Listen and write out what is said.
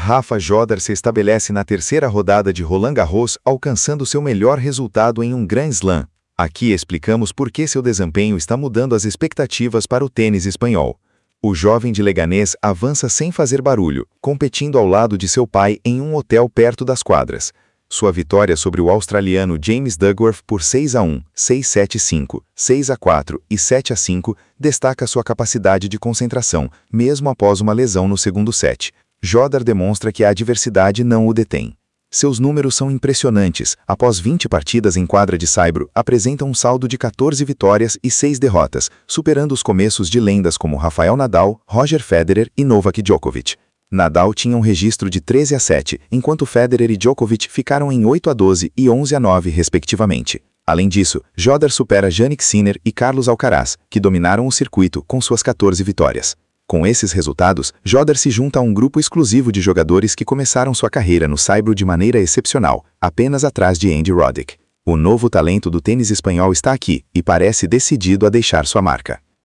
Rafa Jodar se estabelece na terceira rodada de Roland Garros, alcançando seu melhor resultado em um Grand Slam. Aqui explicamos por que seu desempenho está mudando as expectativas para o tênis espanhol. O jovem de Leganés avança sem fazer barulho, competindo ao lado de seu pai em um hotel perto das quadras. Sua vitória sobre o australiano James Duckworth por 6-1, 6-7-5, 6-4 e 7-5 destaca sua capacidade de concentração, mesmo após uma lesão no segundo set. Jodar demonstra que a adversidade não o detém. Seus números são impressionantes. Após 20 partidas em quadra de saibro, apresenta um saldo de 14 vitórias e 6 derrotas, superando os começos de lendas como Rafael Nadal, Roger Federer e Novak Djokovic. Nadal tinha um registro de 13-7, enquanto Federer e Djokovic ficaram em 8-12 e 11-9, respectivamente. Além disso, Jodar supera Jannik Sinner e Carlos Alcaraz, que dominaram o circuito com suas 14 vitórias. Com esses resultados, Jodar se junta a um grupo exclusivo de jogadores que começaram sua carreira no saibro de maneira excepcional, apenas atrás de Andy Roddick. O novo talento do tênis espanhol está aqui e parece decidido a deixar sua marca.